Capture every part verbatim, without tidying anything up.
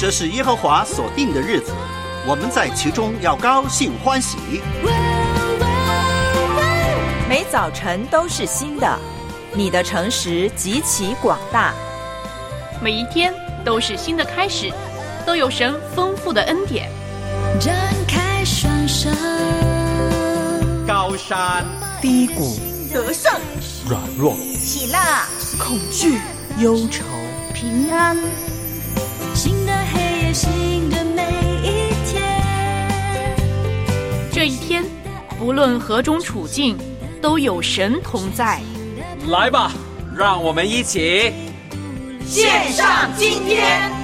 这是耶和华所定的日子，我们在其中要高兴欢喜。 每早晨都是新的，你的诚实极其广大。 每一天都是新的开始，都有神丰富的恩典。 展开双手， 高山低谷， 得胜软弱， 喜乐恐惧忧愁， 平安， 新的黑夜，新的每一天。 这一天不论何种处境，都有神同在。 来吧，让我们一起献上今天。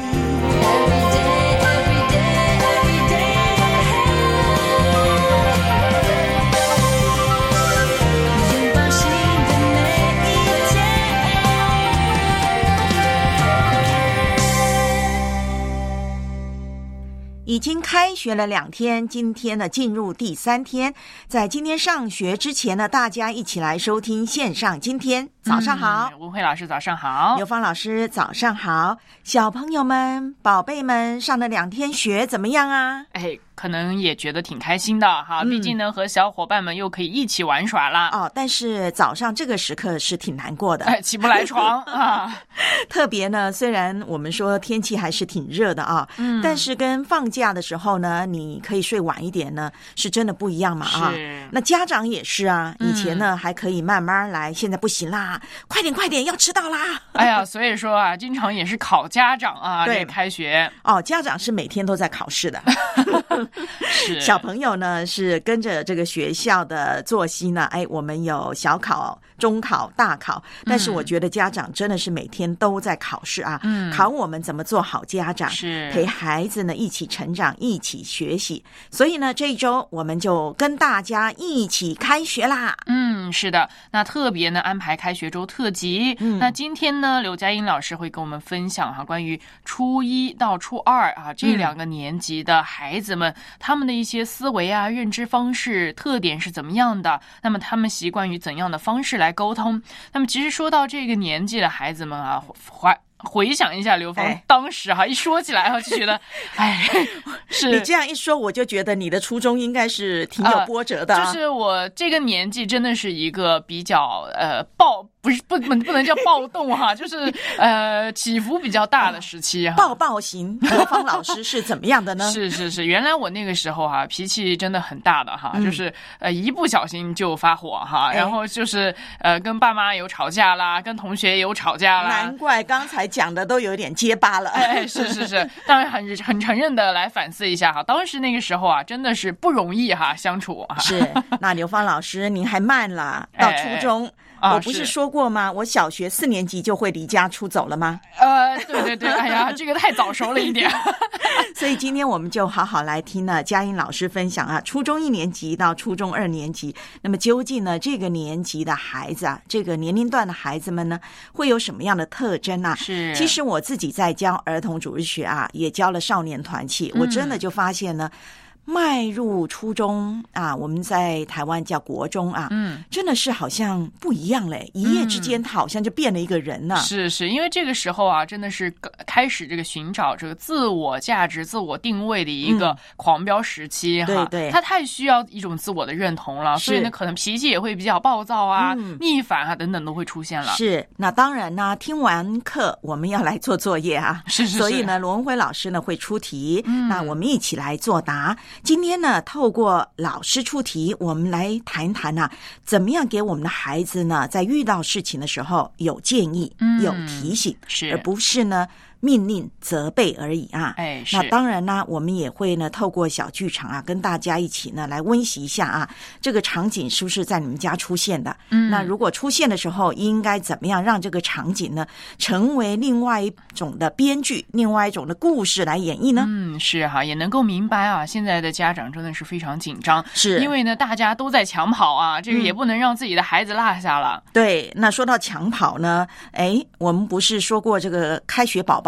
已经开学了两天，今天呢进入第三天。在今天上学之前呢，大家一起来收听线上今天。早上好， 文慧老师早上好， 刘芳老师早上好。小朋友们宝贝们上了两天学怎么样啊？ 哎，可能也觉得挺开心的哈、嗯、毕竟呢和小伙伴们又可以一起玩耍啦。 哦，但是早上这个时刻是挺难过的， 哎，起不来床啊。 特别呢，虽然我们说天气还是挺热的啊，嗯，但是跟放假的时候呢，你可以睡晚一点呢，是真的不一样嘛啊。 是。 那家长也是啊，以前呢、嗯、还可以慢慢来，现在不行啦，快点快点要迟到啦。 哎呀，所以说啊，经常也是考家长啊， 对， 这个开学哦，家长是每天都在考试的。 是。 小朋友呢是跟着这个学校的作息呢，哎，我们有小考、中考、大考，但是我觉得家长真的是每天都在考试啊，嗯，考我们怎么做好家长， 是陪孩子呢一起成长，一起学习。所以呢，这一周我们就跟大家一起开学啦。 嗯，是的，那特别呢安排开学周特辑。嗯，那今天呢，刘佳音老师会跟我们分享哈、啊、关于初一到初二啊这两个年级的孩子们、嗯、他们的一些思维啊、认知方式特点是怎么样的？那么他们习惯于怎样的方式来沟通？那么其实说到这个年纪的孩子们啊，怀回想一下刘芳、哎、当时哈、啊、一说起来哈就觉得，哎，是你这样一说，我就觉得你的初衷应该是挺有波折的、啊呃。就是我这个年纪真的是一个比较呃暴。不是不不能叫暴动哈，就是呃起伏比较大的时期哈。 暴暴型刘芳老师是怎么样的呢？ 是是是，原来我那个时候哈、啊、脾气真的很大的哈，嗯、就是呃一不小心就发火哈，然后就是呃跟爸妈有吵架啦，跟同学有吵架啦。 难怪刚才讲的都有点结巴了。 哎，是是是，当然很很承认的来反思一下哈，当时那个时候啊真的是不容易哈相处哈。 是，那刘芳老师您还慢了，到初中。哎啊、 我不是说过吗？我小学四年级就会离家出走了吗？ 呃，对对对，哎呀，这个太早熟了一点。 所以今天我们就好好来听呢，佳音老师分享啊，初中一年级到初中二年级，那么究竟呢，这个年级的孩子啊，这个年龄段的孩子们呢，会有什么样的特征啊？ 是， 其实我自己在教儿童主日学啊，也教了少年团契，我真的就发现呢。嗯迈入初中啊，我们在台湾叫国中啊，嗯，真的是好像不一样嘞，一夜之间他好像就变了一个人呢、啊嗯。是是，因为这个时候啊，真的是开始这个寻找这个自我价值、自我定位的一个狂飙时期哈、 嗯。对对， 他太需要一种自我的认同了，所以呢，可能脾气也会比较暴躁啊、嗯、逆反啊等等都会出现了。 是，那当然呢，听完课我们要来做作业啊， 是是是， 所以呢，罗文辉老师呢会出题，嗯、那我们一起来作答。今天呢，透过老师出题，我们来谈一谈啊，怎么样给我们的孩子呢，在遇到事情的时候有建议、嗯、有提醒， 是， 而不是呢命令责备而已啊。 哎，是。 那当然呢，我们也会呢透过小剧场啊，跟大家一起呢来温习一下啊，这个场景是不是在你们家出现的？嗯，那如果出现的时候，应该怎么样让这个场景呢成为另外一种的编剧，另外一种的故事来演绎呢？ 嗯，是哈，也能够明白啊，现在的家长真的是非常紧张， 是因为呢大家都在抢跑啊，这个也不能让自己的孩子落下了。 嗯、对，那说到抢跑呢，哎，我们不是说过这个开学宝宝吗？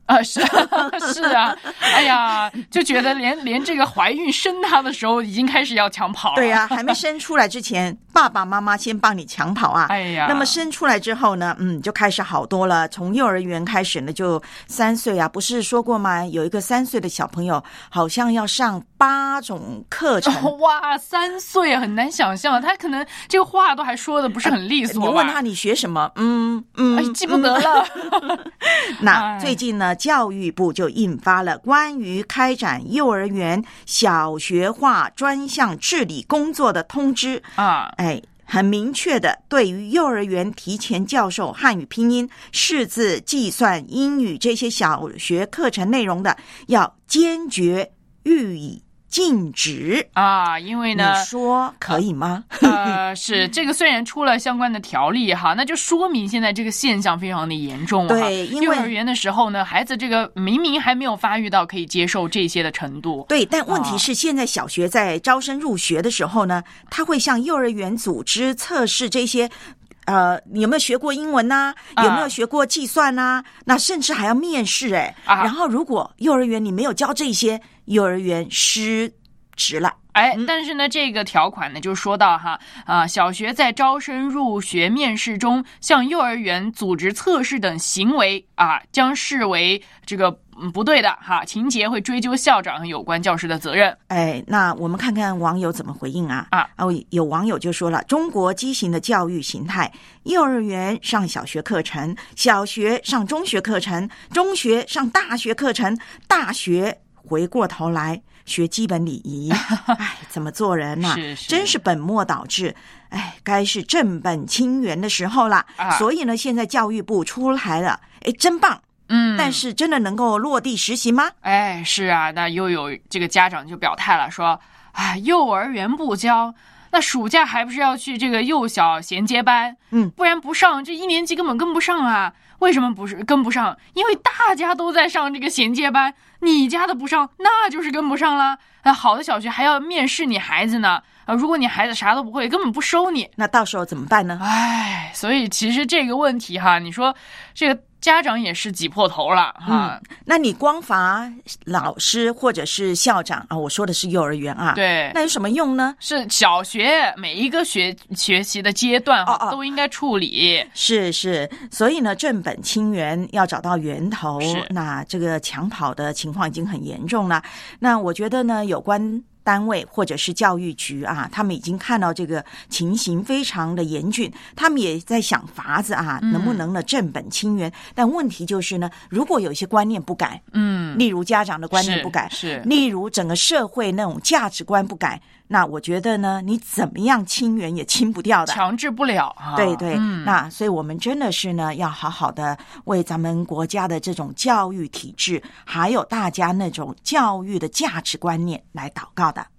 啊，是是啊，哎呀，就觉得连连这个怀孕生他的时候已经开始要抢跑了。 对呀、啊，还没生出来之前，爸爸妈妈先帮你抢跑啊。 哎呀， 那么生出来之后呢，嗯，就开始好多了。从幼儿园开始呢，就三岁啊，不是说过吗？有一个三岁的小朋友，好像要上八种课程。 哦、哇，三岁很难想象，他可能这个话都还说的不是很利索、 呃。你问他你学什么？嗯嗯、 哎，记不得了。 嗯、那最近呢，教育部就印发了关于开展幼儿园小学化专项治理工作的通知啊， 哎。很明确的，对于幼儿园提前教授汉语拼音、识字、计算、英语这些小学课程内容的，要坚决予以禁止啊！因为呢， 你说可以吗？ 呃，是这个虽然出了相关的条例哈，那就说明现在这个现象非常的严重了。 对，因为幼儿园的时候呢，孩子这个明明还没有发育到可以接受这些的程度。 对，但问题是现在小学在招生入学的时候呢，他会向幼儿园组织测试这些。呃，你有没有学过英文呐、啊？有没有学过计算呐、啊？那甚至还要面试哎、欸啊。然后如果幼儿园你没有教这些，幼儿园失职了。 哎，但是呢，这个条款呢就说到哈啊，小学在招生入学面试中向幼儿园组织测试等行为啊，将视为这个不对的哈，情节会追究校长和有关教师的责任。 哎，那我们看看网友怎么回应啊？ 啊哦，有网友就说了，中国畸形的教育形态，幼儿园上小学课程，小学上中学课程，中学上大学课程，大学回过头来学基本礼仪，哎，怎么做人呐、啊？ 是是， 真是本末倒置。哎，该是正本清源的时候了。 啊、 所以呢，现在教育部出来了，哎，真棒。 嗯， 但是真的能够落地实行吗？ 哎，是啊，那又有这个家长就表态了，说，哎，幼儿园不教，那暑假还不是要去这个幼小衔接班？ 嗯， 不然不上，这一年级根本跟不上啊。为什么不是跟不上？因为大家都在上这个衔接班，你家的不上，那就是跟不上啦。啊，好的小学还要面试你孩子呢。啊，如果你孩子啥都不会，根本不收你。 那到时候怎么办呢？ 哎，所以其实这个问题哈，你说这个家长也是挤破头了哈、 嗯。那你光罚老师或者是校长啊，我说的是幼儿园啊， 对， 那有什么用呢？ 是小学每一个学学习的阶段哈、 哦哦、 都应该处理。 是是，所以呢，正本清源，要找到源头。那这个抢跑的情况已经很严重了。那我觉得呢，有关单位或者是教育局啊，他们已经看到这个情形非常的严峻，他们也在想法子啊，能不能呢正本清源、嗯？但问题就是呢，如果有一些观念不改， 嗯， 例如家长的观念不改， 是，是例如整个社会那种价值观不改，那我觉得呢，你怎么样清源也清不掉的， 强制不了啊。 对对、 嗯， 那所以我们真的是呢，要好好的为咱们国家的这种教育体制，还有大家那种教育的价值观念来祷告的。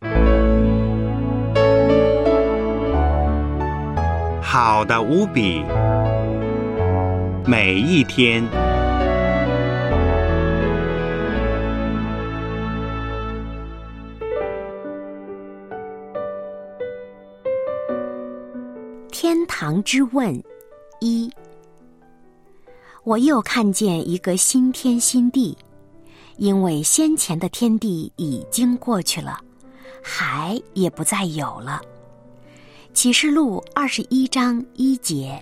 好的无比，每一天。 天堂之问一，我又看见一个新天新地，因为先前的天地已经过去了，海也不再有了。启示录二十一章一节。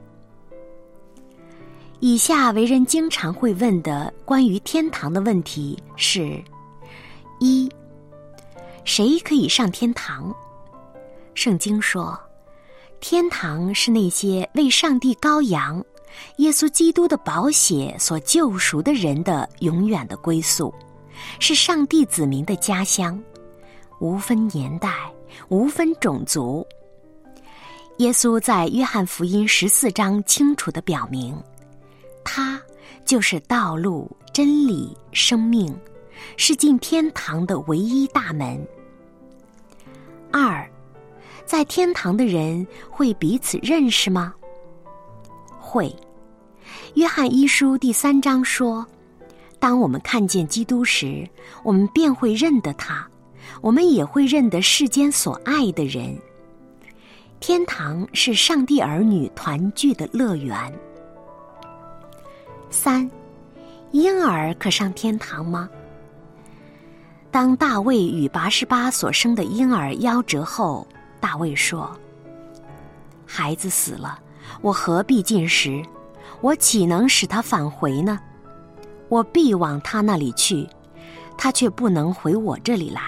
以下为人经常会问的关于天堂的问题是：一，谁可以上天堂？圣经说，天堂是那些为上帝羔羊耶稣基督的宝血所救赎的人的永远的归宿，是上帝子民的家乡，无分年代，无分种族。耶稣在约翰福音十四章清楚地表明，他就是道路、真理、生命，是进天堂的唯一大门。二，在天堂的人会彼此认识吗？会。约翰一书第三章说，当我们看见基督时，我们便会认得他，我们也会认得世间所爱的人。天堂是上帝儿女团聚的乐园。三， 婴儿可上天堂吗？当大卫与拔示巴所生的婴儿夭折后，大卫说：孩子死了，我何必进食？我岂能使他返回呢？我必往他那里去，他却不能回我这里来。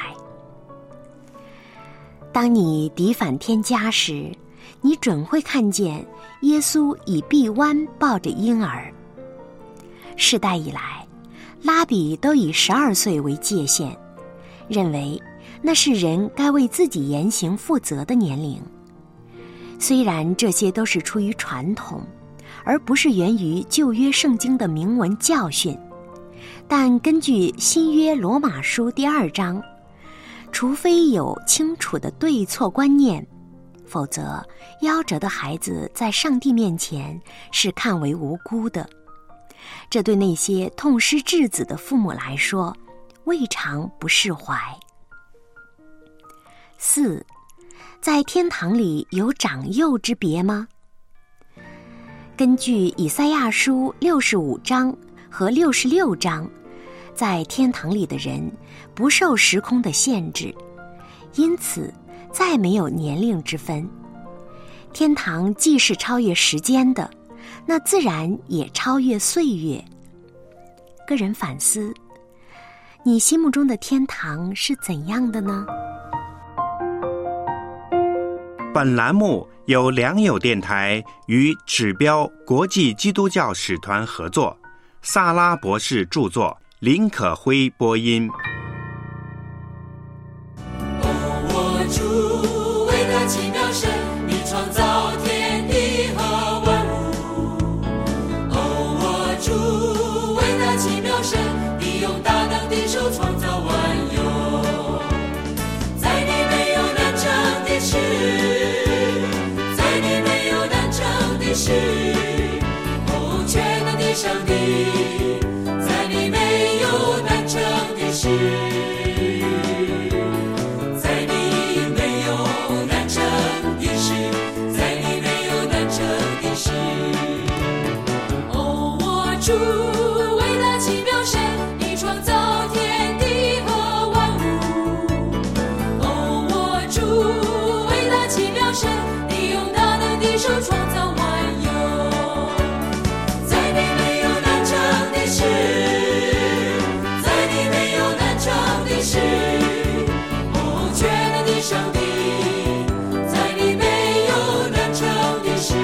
当你抵返天家时，你准会看见耶稣以臂弯抱着婴儿。世代以来，拉比都以十二岁为界限，认为那是人该为自己言行负责的年龄。虽然这些都是出于传统，而不是源于旧约圣经的明文教训，但根据新约罗马书第二章，除非有清楚的对错观念，否则夭折的孩子在上帝面前是看为无辜的。这对那些痛失稚子的父母来说，未尝不释怀。四，在天堂里有长幼之别吗？根据以赛亚书六十五章和六十六章，在天堂里的人不受时空的限制，因此再没有年龄之分。天堂既是超越时间的，那自然也超越岁月。个人反思，你心目中的天堂是怎样的呢？ 本栏目由良友电台与指标国际基督教使团合作，萨拉博士著作，林可辉播音。 我主伟大奇妙神，你创造天地和万物。哦，我主伟大奇妙神，你用大能的手创造万有，在你没有难成的事，在你没有难成的事。哦，全能的上帝，在你没有难成的事。主伟大奇妙神，你创造天地和万物。哦，我主伟大奇妙神，你用大能的手创造万有，在你没有难成的事，在你没有难成的事。哦，全能的上帝，在你没有难成的事。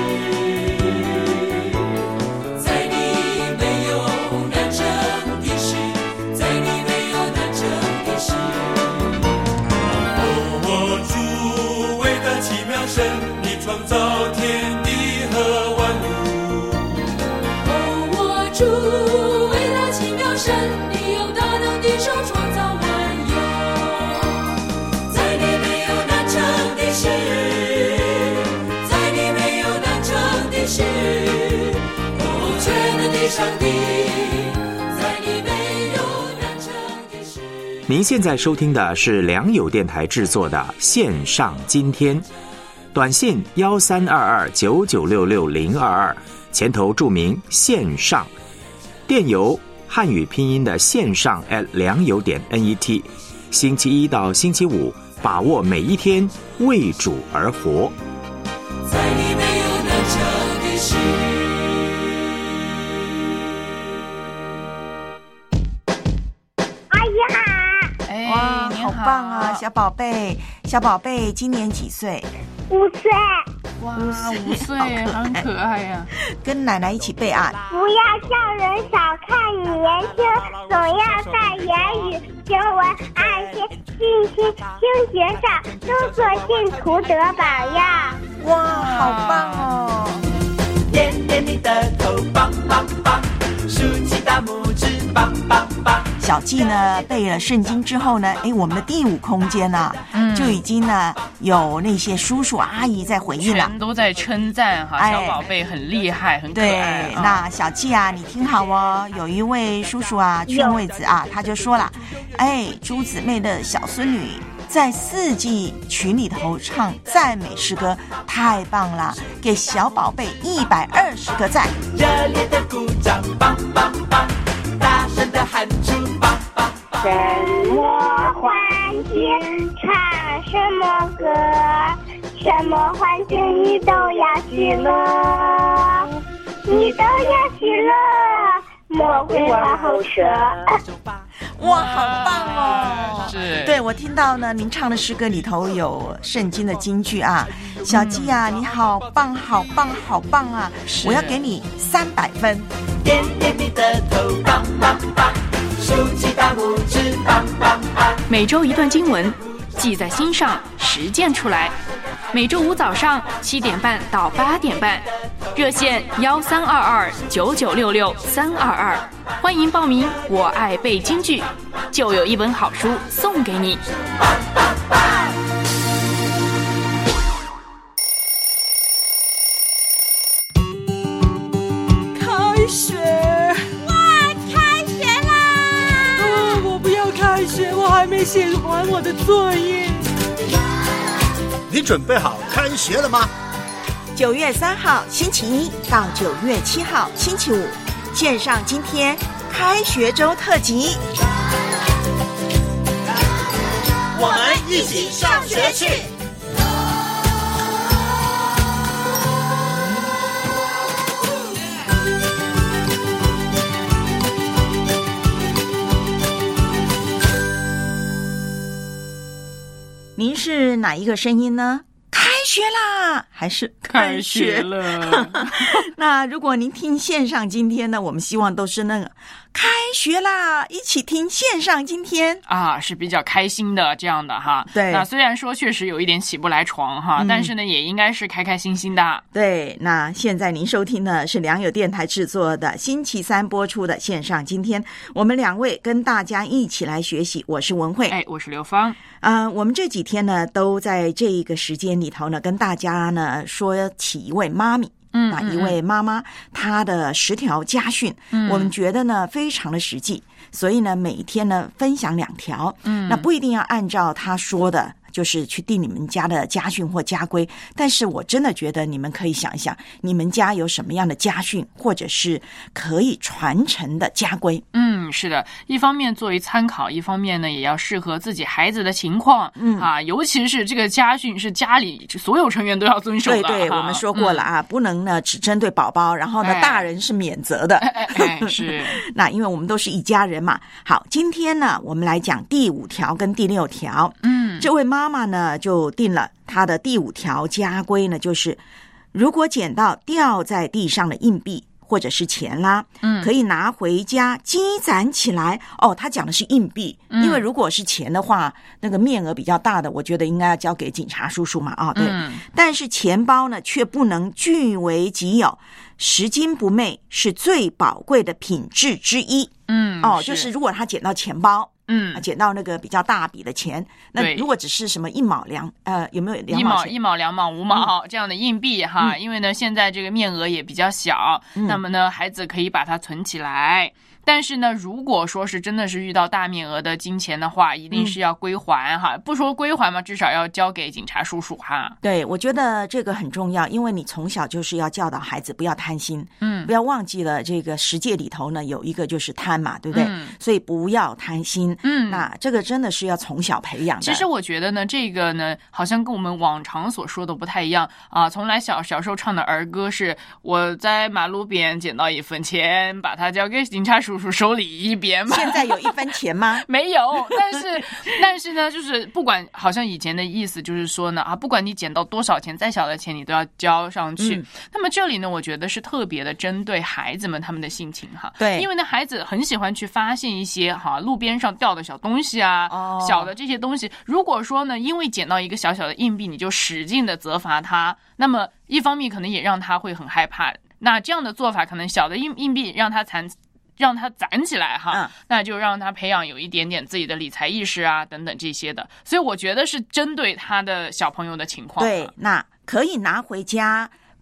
你创造天地和万物。哦，我主伟大奇妙神，你用大能的手创造万有，在你没有难成的事，在你没有难成的事。哦，全能的上帝，在你没有难成的事。 您现在收听的是良友电台制作的线上今天。短信幺三二二九九六六零二二，前头注明线上，电邮汉语拼音的线上 at 良友点 net。星期一到星期五，把握每一天，为主而活。 在你没有难成的事。 阿姨好。 哎， 哇， 你好棒啊，小宝贝！小宝贝今年几岁？ 五岁。 哇，五岁很可爱呀、啊！ 跟奶奶一起备案。 不要叫人少看语言听，总要在言语、行为、爱心、信心、听觉上都做信徒得榜样。 哇，好棒哦！ 点点你的头，棒棒棒！竖起大拇指，棒棒棒！ 小纪呢背了圣经之后呢，哎，我们的第五空间呢、啊嗯，就已经呢有那些叔叔阿姨在回应了， 全都在称赞哈，小宝贝很厉害，很可爱。 对，嗯、那小纪啊，你听好哦，有一位叔叔啊，劝慰子啊，他就说了，哎，朱姊妹的小孙女在四季群里头唱赞美诗歌，太棒了，给小宝贝一百二十个赞。 热烈的鼓掌，棒棒棒！大的喊出棒棒棒。 什么环境唱什么歌，什么环境你都要喜乐，你都要喜乐，莫会往后撤。 哇，好棒哦！ 是， 对，我听到呢，您唱的诗歌里头有圣经的金句啊，小鸡啊，你好棒，好棒，好棒啊！我要给你三百分。 点点你的头，棒棒棒，竖起大拇指，棒棒棒。 每周一段经文，记在心上，实践出来。每周五早上七点半到八点半，热线幺三二二九九六六三二二，欢迎报名。我爱背京剧，就有一本好书送给你。 开学！ 哇，开学啦！ 哦，我不要开学，我还没写完我的作业。 你准备好开学了吗？ 九月三号星期一到九月七号星期五，线上今天开学周特辑， 我们一起上学去。 您是哪一个声音呢？开学啦，还是开学了？ 那如果您听线上今天呢，我们希望都是那个开学啦，一起听线上今天啊，是比较开心的这样的哈。 对， 那虽然说确实有一点起不来床哈，嗯、但是呢，也应该是开开心心的。 对，那现在您收听的是良友电台制作的星期三播出的线上今天，我们两位跟大家一起来学习。我是文慧， 哎，我是刘芳。 啊、呃，我们这几天呢，都在这一个时间里头呢，跟大家呢说起一位妈咪。 嗯， 那一位妈妈她的十条家训，嗯，我们觉得呢非常的实际，所以呢每一天呢分享两条，嗯，那不一定要按照她说的，就是去定你们家的家训或家规，但是我真的觉得你们可以想一想，你们家有什么样的家训，或者是可以传承的家规。 嗯，是的，一方面作为参考，一方面呢也要适合自己孩子的情况，嗯啊，尤其是这个家训是家里所有成员都要遵守的。 对对，我们说过了啊，嗯、不能呢只针对宝宝，然后呢、哎、大人是免责的。 哎哎哎是， 那因为我们都是一家人嘛。好，今天呢我们来讲第五条跟第六条。嗯，这位妈妈呢就定了她的第五条家规呢，就是如果捡到掉在地上的硬币或者是钱啦，嗯，可以拿回家积攒起来。哦，他讲的是硬币，嗯、因为如果是钱的话，那个面额比较大的，我觉得应该要交给警察叔叔嘛，啊、哦，对。嗯、但是钱包呢，却不能据为己有，拾金不昧是最宝贵的品质之一。嗯，哦，是就是如果他捡到钱包。嗯，捡到那个比较大笔的钱，那如果只是什么一毛两呃，有没有两毛一毛一毛两毛五毛、嗯、这样的硬币哈、嗯？因为呢，现在这个面额也比较小，嗯、那么呢，孩子可以把它存起来。但是呢，如果说是真的是遇到大面额的金钱的话，一定是要归还哈。嗯、不说归还嘛，至少要交给警察叔叔哈。 对，我觉得这个很重要，因为你从小就是要教导孩子不要贪心，嗯，不要忘记了这个十诫里头呢有一个就是贪嘛，对不对？嗯、所以不要贪心，嗯，那这个真的是要从小培养的。 其实我觉得呢，这个呢好像跟我们往常所说的不太一样啊。从来小小时候唱的儿歌是我在马路边捡到一分钱，把它交给警察叔叔手里一边嘛。 现在有一分钱吗？ 没有，但是但是呢，就是不管，好像以前的意思就是说呢啊，不管你捡到多少钱，再小的钱你都要交上去。嗯、那么这里呢，我觉得是特别的针对孩子们他们的性情哈。 对， 因为呢，孩子很喜欢去发现一些哈路边上掉的小东西啊，哦、小的这些东西。如果说呢，因为捡到一个小小的硬币，你就使劲的责罚他，那么一方面可能也让他会很害怕。那这样的做法，可能小的硬硬币让他残。让他攒起来哈、嗯，那就让他培养有一点点自己的理财意识啊，等等这些的。所以我觉得是针对他的小朋友的情况。 对，那可以拿回家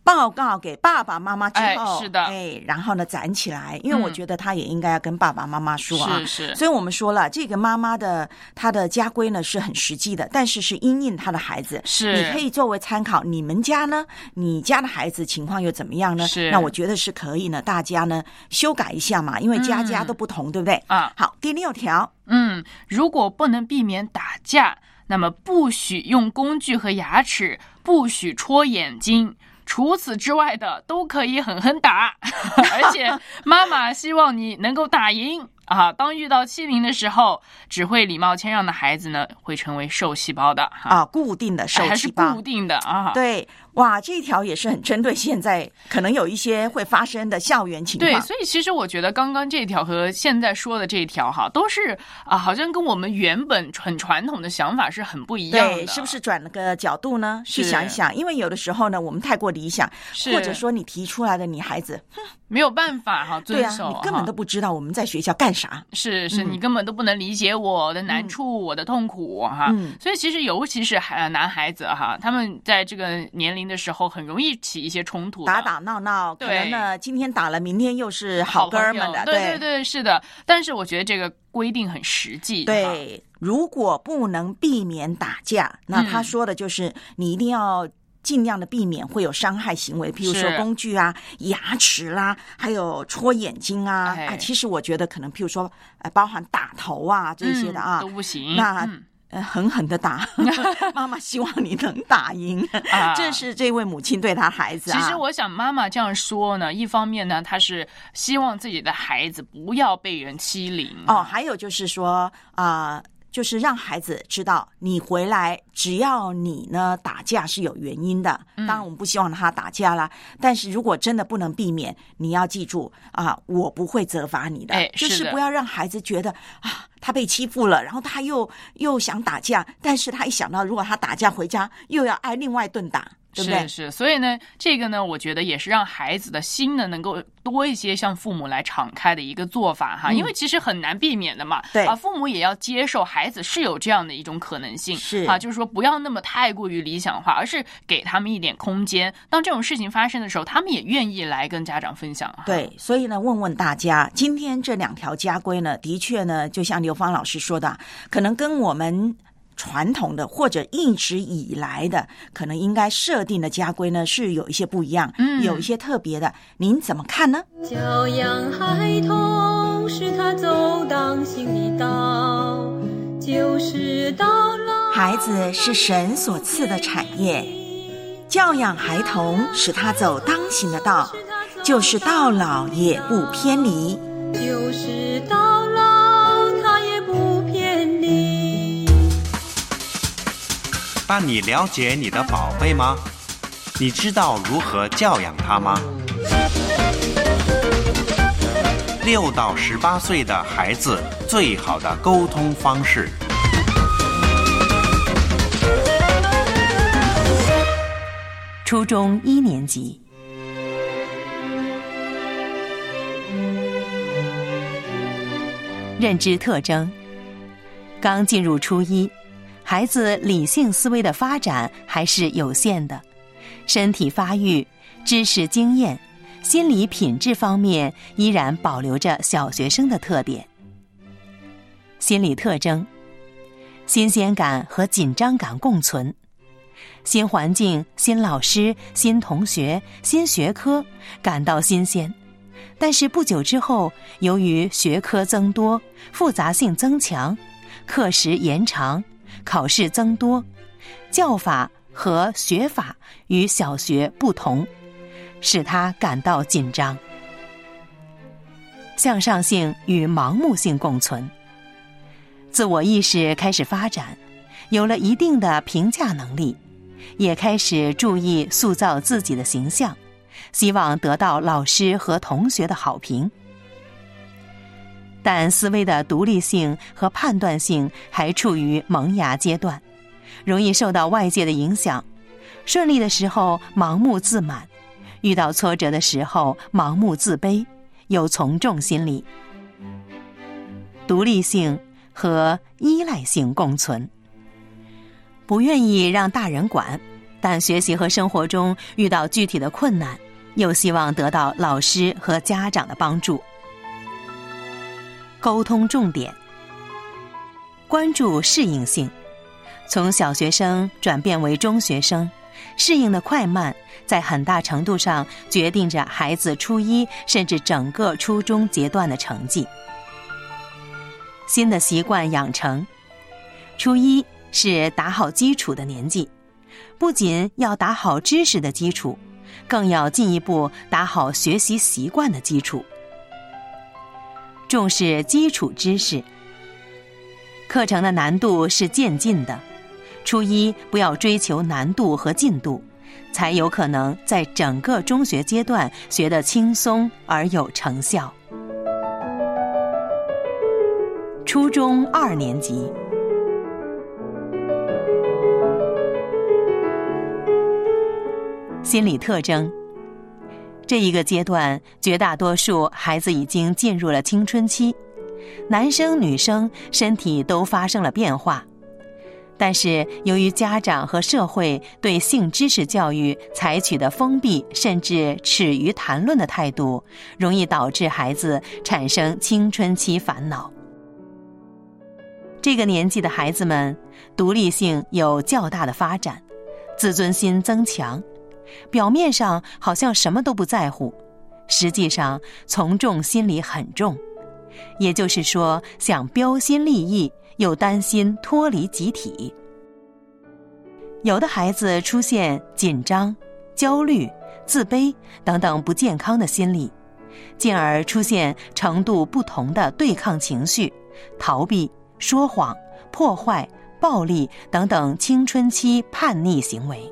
报告给爸爸妈妈之后， 哎，是的， 哎，然后呢攒起来，因为我觉得他也应该要跟爸爸妈妈说啊， 是是。 所以我们说了，这个妈妈的她的家规呢是很实际的，但是是因应她的孩子， 是你可以作为参考。你们家呢，你家的孩子情况又怎么样呢？ 是， 那我觉得是可以呢，大家呢修改一下嘛，因为家家都不同，嗯、对不对？ 啊， 好，第六条， 嗯，如果不能避免打架，那么不许用工具和牙齿，不许戳眼睛。除此之外的都可以狠狠打，而且妈妈希望你能够打赢啊！当遇到欺凌的时候，只会礼貌谦让的孩子呢，会成为受气包的啊，固定的受气包， 还是固定的啊？ 对，哇，这一条也是很针对现在可能有一些会发生的校园情况。 对，所以其实我觉得刚刚这一条和现在说的这一条哈，都是啊，好像跟我们原本很传统的想法是很不一样的。 对，是不是转了个角度呢？去想一想，因为有的时候呢，我们太过理想，或者说你提出来的，你孩子没有办法哈遵守， 对啊，你根本都不知道我们在学校干啥。 是是、嗯，你根本都不能理解我的难处、嗯、我的痛苦哈、嗯。所以其实尤其是孩男孩子哈，他们在这个年龄的时候很容易起一些冲突， 打打闹闹，可能呢今天打了，明天又是好哥们的。 对对对，是的。但是我觉得这个规定很实际。 对，如果不能避免打架，那他说的就是你一定要尽量的避免会有伤害行为，譬如说工具啊、牙齿啦，还有戳眼睛啊。哎、啊，其实我觉得可能譬如说，呃，包含打头啊这些的啊， 嗯、都不行。 那、 嗯呃，狠狠的打，妈妈希望你能打赢。啊、这是这位母亲对她孩子啊。 其实我想，妈妈这样说呢，一方面呢，她是希望自己的孩子不要被人欺凌。 哦，还有就是说啊。呃就是让孩子知道，你回来只要你呢打架是有原因的。当然，我们不希望他打架啦。嗯、但是如果真的不能避免，你要记住啊，我不会责罚你的。 哎， 就是不要让孩子觉得啊，他被欺负了，然后他又又想打架，但是他一想到如果他打架回家又要挨另外一顿打。对不对？ 是是，所以呢，这个呢，我觉得也是让孩子的心呢，能够多一些向父母来敞开的一个做法哈，嗯、因为其实很难避免的嘛。 对啊，父母也要接受孩子是有这样的一种可能性， 是啊，就是说不要那么太过于理想化，而是给他们一点空间。当这种事情发生的时候，他们也愿意来跟家长分享。 对，所以呢，问问大家，今天这两条家规呢，的确呢，就像刘芳老师说的，可能跟我们传统的或者一直以来的可能应该设定的家规呢是有一些不一样，嗯，有一些特别的，您怎么看呢？ 教养孩童使他走当行的道，就是到老。 孩子是神所赐的产业，教养孩童使他走当行的道，就是到老也不偏离， 就是到老他也不偏离。 但你了解你的宝贝吗？你知道如何教养他吗？六到十八岁的孩子最好的沟通方式。 初中一年级，认知特征。刚进入初一，孩子理性思维的发展还是有限的，身体发育、知识经验、心理品质方面依然保留着小学生的特点。心理特征：新鲜感和紧张感共存，新环境、新老师、新同学、新学科感到新鲜，但是不久之后，由于学科增多、复杂性增强、课时延长、考试增多，教法和学法与小学不同，使他感到紧张。向上性与盲目性共存，自我意识开始发展，有了一定的评价能力，也开始注意塑造自己的形象，希望得到老师和同学的好评。但思维的独立性和判断性还处于萌芽阶段，容易受到外界的影响，顺利的时候盲目自满，遇到挫折的时候盲目自卑，有从众心理。独立性和依赖性共存，不愿意让大人管， 但学习和生活中遇到具体的困难，又希望得到老师和家长的帮助。沟通重点：关注适应性。从小学生转变为中学生，适应的快慢在很大程度上决定着孩子初一甚至整个初中阶段的成绩。新的习惯养成，初一是打好基础的年纪，不仅要打好知识的基础，更要进一步打好学习习惯的基础。重视基础知识，课程的难度是渐进的，初一不要追求难度和进度，才有可能在整个中学阶段学得轻松而有成效。初中二年级，心理特征。这一个阶段，绝大多数孩子已经进入了青春期，男生女生身体都发生了变化。但是由于家长和社会对性知识教育采取的封闭甚至耻于谈论的态度，容易导致孩子产生青春期烦恼。这个年纪的孩子们独立性有较大的发展，自尊心增强，表面上好像什么都不在乎，实际上从众心理很重，也就是说想标新立异，又担心脱离集体。有的孩子出现紧张、焦虑、自卑等等不健康的心理，进而出现程度不同的对抗情绪、逃避、说谎、破坏、暴力等等青春期叛逆行为。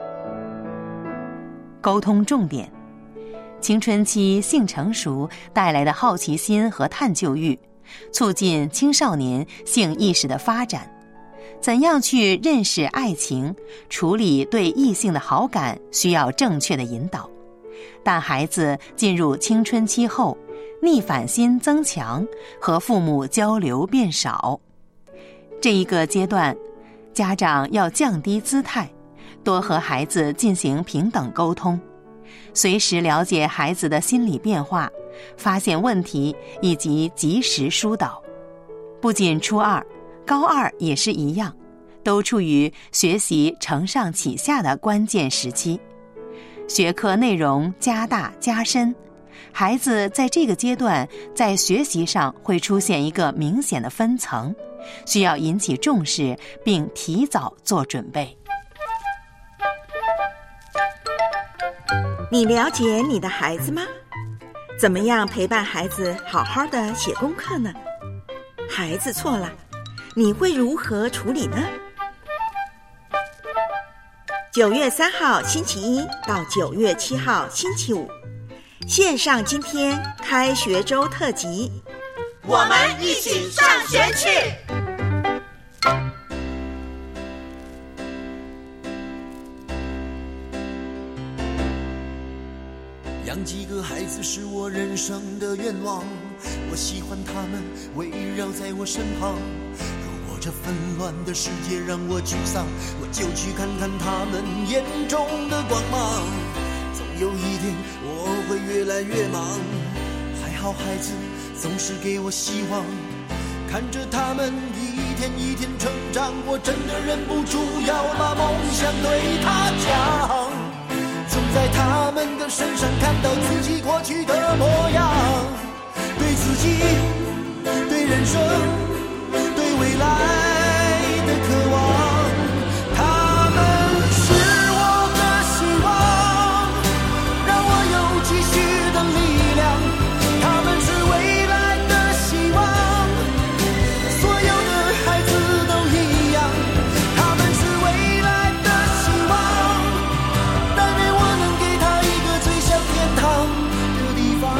沟通重点：青春期性成熟带来的好奇心和探究欲，促进青少年性意识的发展。怎样去认识爱情，处理对异性的好感，需要正确的引导。但孩子进入青春期后，逆反心增强，和父母交流变少。这一个阶段，家长要降低姿态，多和孩子进行平等沟通，随时了解孩子的心理变化，发现问题以及及时疏导。不仅初二，高二也是一样，都处于学习承上启下的关键时期。学科内容加大加深，孩子在这个阶段在学习上会出现一个明显的分层，需要引起重视并提早做准备。 你了解你的孩子吗？怎么样陪伴孩子好好的写功课呢？孩子错了，你会如何处理呢？九月三号星期一到九月七号星期五，线上今天开学周特辑， 我们一起上学去。 养几个孩子是我人生的愿望，我喜欢他们围绕在我身旁。如果这纷乱的世界让我沮丧，我就去看看他们眼中的光芒。总有一天我会越来越忙，还好孩子总是给我希望，看着他们一天一天成长，我真的忍不住要把梦想对他讲。总在他们的身上看到自己过去的模样，对自己，对人生，对未来的渴望。他们是我的希望，让我有继续的力量。他们是未来的希望，所有的孩子都一样。他们是未来的希望，但愿我能给他一个最像天堂的地方。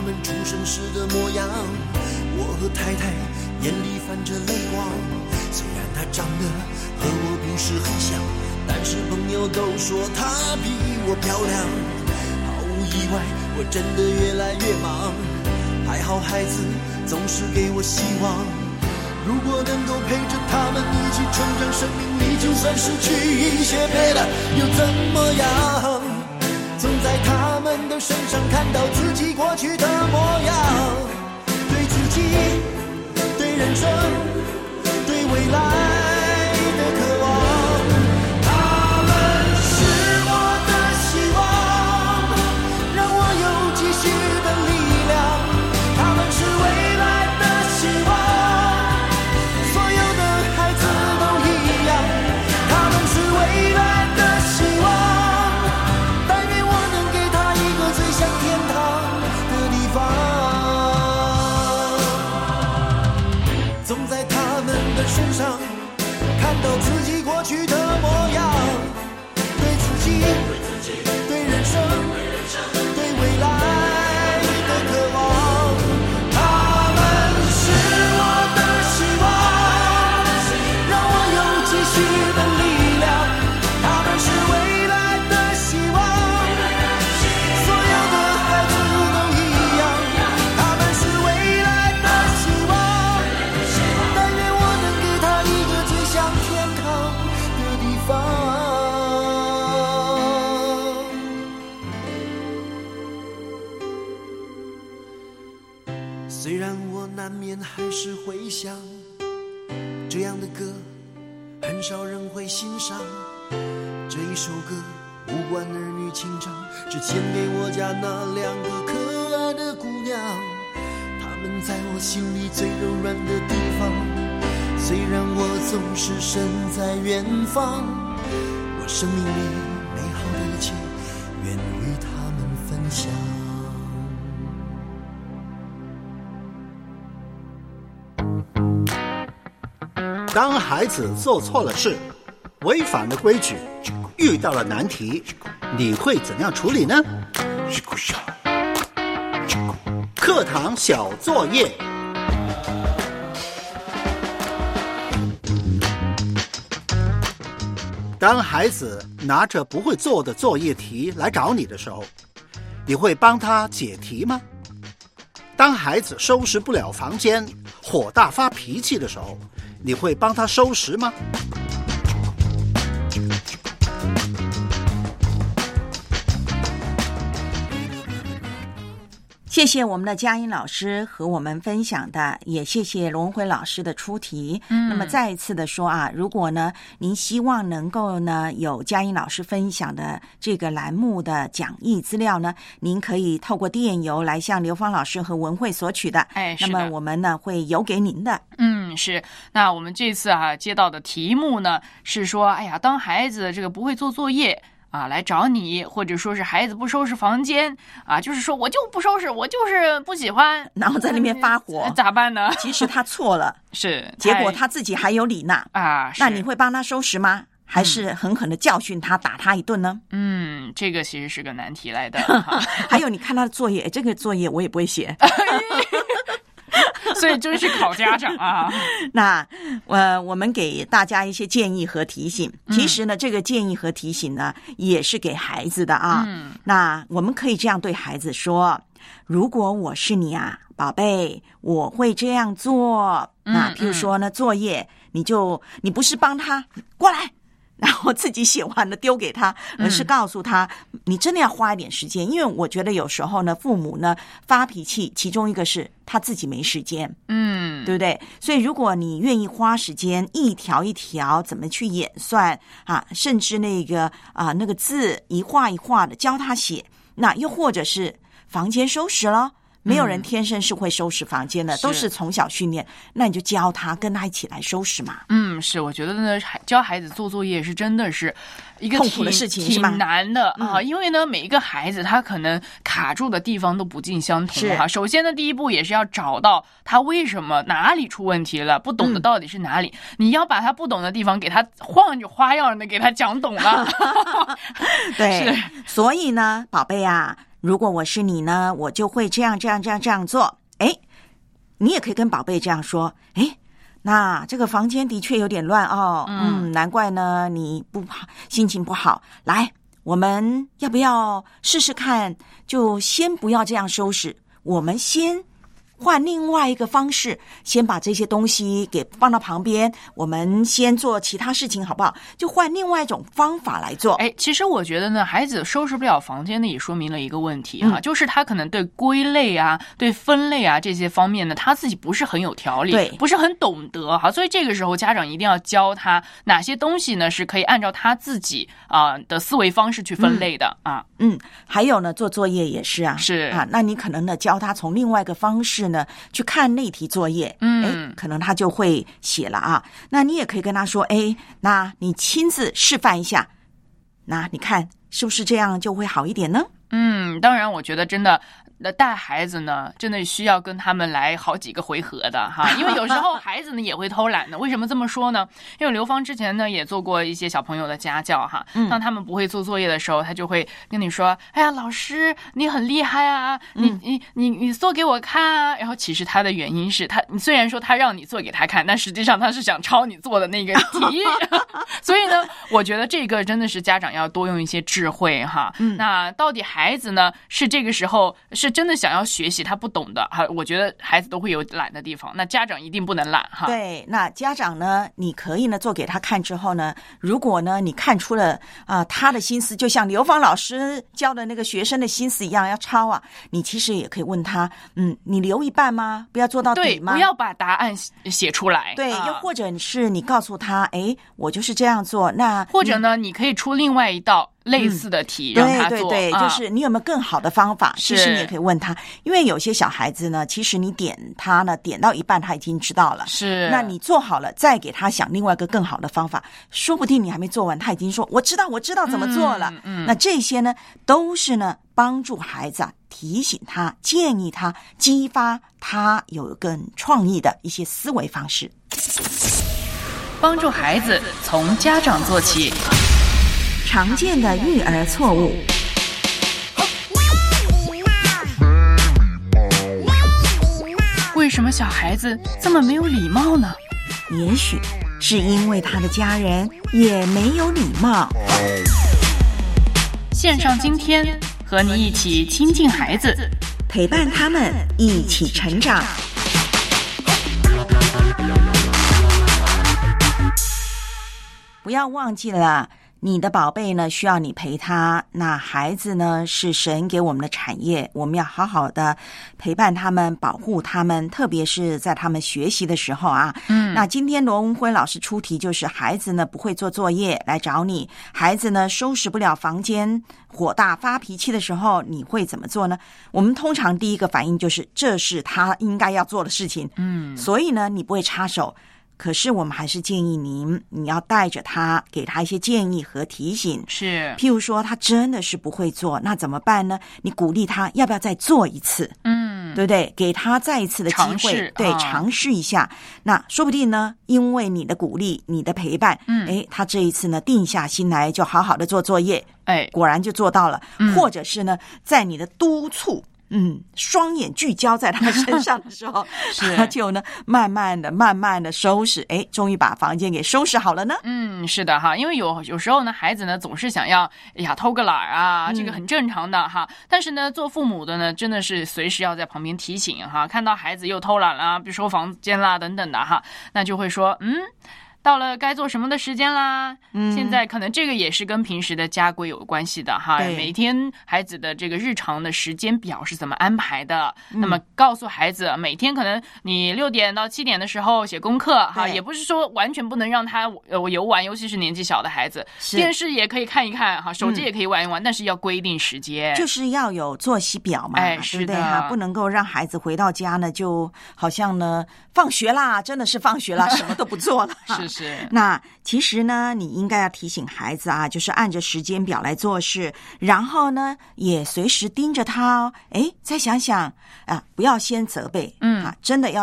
们出生时的模样。我和太太眼里泛着泪光，虽然她长得和我不是很像，但是朋友都说她比我漂亮。毫无意外，我真的越来越忙，还好孩子总是给我希望。如果能够陪着他们一起成长，生命里就算失去一些陪了又怎么样？总在他们的身上看到自己过去的模样，对自己，对人生，对未来的渴望。他们是我的希望，让我有继续的力量。他们是未来的希望，所有的孩子都一样。他们是未来的希望，但愿我能给他一个最像天堂的地方。总在他们的身上看到自己过去的模样，对自己，对人生，对未来的渴望。他们是我的希望，让我有继续的力量。他们是未来的希望，所有的孩子都一样。他们是未来的希望，但愿我能给他一个最像天堂的地方。虽然我难免还是会想，这样的歌很少人会欣赏。这一首歌无关儿女情长，只献给我家那两个可爱的姑娘。她们在我心里最柔软的地方，虽然我总是身在远方，我生命里美好的一切愿与她们分享。 当孩子做错了事，违反了规矩，遇到了难题，你会怎样处理呢？课堂小作业。当孩子拿着不会做的作业题来找你的时候，你会帮他解题吗？当孩子收拾不了房间，火大发脾气的时候，你会帮他收拾吗？ 谢谢我们的佳音老师和我们分享的，也谢谢罗文辉老师的出题。嗯，那么再一次的说啊，如果呢您希望能够呢有佳音老师分享的这个栏目的讲义资料呢，您可以透过电邮来向刘芳老师和文慧索取的。 哎，是的。 那么我们呢会邮给您的。 嗯，是。那我们这次啊接到的题目呢是说，哎呀，当孩子这个不会做作业啊，来找你，或者说是孩子不收拾房间啊，就是说我就不收拾，我就是不喜欢， 然后在那边发火， 咋办呢？ 其实他错了， 是， 结果他自己还有理呢啊。 那你会帮他收拾吗？还是狠狠的教训他，打他一顿呢？ 嗯，这个其实是个难题来的。 还有，你看他的作业，这个作业我也不会写。 所以真是考家长啊！ 那呃，我们给大家一些建议和提醒。其实呢，嗯、这个建议和提醒呢，也是给孩子的啊。嗯、那我们可以这样对孩子说：如果我是你啊，宝贝，我会这样做。嗯、那譬如说呢，作业你就你不是帮他过来，然后自己写完了丢给他，而是告诉他、嗯、你真的要花一点时间。因为我觉得有时候呢，父母呢发脾气，其中一个是他自己没时间，嗯，对不对？所以如果你愿意花时间一条一条怎么去演算啊，甚至那个啊那个字一画一画的教他写，那又或者是房间收拾了。没有人天生是会收拾房间的，嗯、都是从小训练。那你就教他，跟他一起来收拾嘛。 嗯，是，我觉得呢，教孩子做作业是真的是一个痛苦的事情， 挺难的嗯、 啊。因为呢，每一个孩子他可能卡住的地方都不尽相同哈、啊。首先呢，第一步也是要找到他为什么哪里出问题了，不懂的到底是哪里。嗯、你要把他不懂的地方给他换着花样的给他讲懂了。 对，所以呢，宝贝啊。 如果我是你呢，我就会这样这样这样这样做。哎，你也可以跟宝贝这样说，哎，那这个房间的确有点乱哦，嗯，嗯难怪呢你不好，心情不好。来，我们要不要试试看？就先不要这样收拾，我们先换另外一个方式，先把这些东西给放到旁边，我们先做其他事情好不好？就换另外一种方法来做。 哎，其实我觉得呢，孩子收拾不了房间呢，也说明了一个问题哈、啊嗯，就是他可能对归类啊、对分类啊这些方面呢，他自己不是很有条理， 对， 不是很懂得哈。所以这个时候家长一定要教他哪些东西呢是可以按照他自己啊、呃、的思维方式去分类的、 嗯、 啊。 嗯，还有呢，做作业也是啊， 是啊，那你可能呢教他从另外一个方式呢去看类题作业， 嗯， 哎，可能他就会写了啊。那你也可以跟他说，哎，那你亲自示范一下，那你看是不是这样就会好一点呢？ 嗯，当然，我觉得真的。那带孩子呢，真的需要跟他们来好几个回合的哈，因为有时候孩子呢也会偷懒的。为什么这么说呢？因为刘芳之前呢也做过一些小朋友的家教哈，当他们不会做作业的时候，他就会跟你说：“哎呀，老师你很厉害啊，你你你你做给我看啊。”然后其实他的原因是他虽然说他让你做给他看，但实际上他是想抄你做的那个题。所以呢，我觉得这个真的是家长要多用一些智慧哈。嗯，那到底孩子呢是这个时候是真的想要学习他不懂的哈，我觉得孩子都会有懒的地方，那家长一定不能懒哈。 对，那家长呢，你可以呢做给他看之后呢，如果呢你看出了啊、呃、他的心思，就像刘芳老师教的那个学生的心思一样要抄啊，你其实也可以问他，嗯，你留一半吗？不要做到底吗？ 对，不要把答案写出来。 对， 啊、 又或者是你告诉他，哎，我就是这样做，那或者呢，你可以出另外一道。类似的题、嗯、让他做， 对对对、啊，就是你有没有更好的方法？其实你也可以问他，因为有些小孩子呢，其实你点他呢，点到一半他已经知道了， 是。 那你做好了，再给他想另外一个更好的方法，说不定你还没做完，他已经说我知道，我知道怎么做了。嗯，嗯那这些呢，都是呢帮助孩子啊，提醒他、建议他、激发他有更创意的一些思维方式， 帮助孩子从家长做起。 常见的育儿错误。 为什么小孩子这么没有礼貌呢？ 也许是因为他的家人也没有礼貌。 线上今天和你一起亲近孩子， 陪伴他们一起成长。不要忘记了，你的宝贝呢需要你陪他，那孩子呢是神给我们的产业，我们要好好的陪伴他们，保护他们，特别是在他们学习的时候啊。嗯，那今天罗文辉老师出题就是孩子呢不会做作业来找你，孩子呢收拾不了房间，火大发脾气的时候，你会怎么做呢？我们通常第一个反应就是这是他应该要做的事情，嗯，所以呢你不会插手。可是我们还是建议您，你要带着他，给他一些建议和提醒。 是， 譬如说他真的是不会做，那怎么办呢？你鼓励他要不要再做一次？嗯，对不对？给他再一次的机会，对，啊、尝试一下。那说不定呢，因为你的鼓励，你的陪伴，嗯，哎，他这一次呢定下心来，就好好的做作业，哎，果然就做到了。嗯、或者是呢，在你的督促。嗯，双眼聚焦在他身上的时候，他就呢慢慢的、慢慢的收拾，哎，终于把房间给收拾好了呢。 嗯，是的哈，因为有有时候呢，孩子呢总是想要，哎呀，偷个懒啊，这个很正常的哈。嗯、但是呢，做父母的呢，真的是随时要在旁边提醒哈，看到孩子又偷懒啦，比如收房间啦等等的哈，那就会说，嗯。到了该做什么的时间啦，嗯，现在可能这个也是跟平时的家规有关系的哈。每天孩子的这个日常的时间表是怎么安排的？嗯、那么告诉孩子，每天可能你六点到七点的时候写功课哈，也不是说完全不能让他呃游玩，尤其是年纪小的孩子，电视也可以看一看哈，手机也可以玩一玩，嗯、但是要规定时间， 就是要有作息表嘛， 哎， 对不对哈？不能够让孩子回到家呢，就好像呢放学啦，真的是放学啦，什么都不做了。 是是。 那其实呢，你应该要提醒孩子啊，就是按着时间表来做事，然后呢，也随时盯着他哦。哎，再想想啊，不要先责备，嗯啊，真的要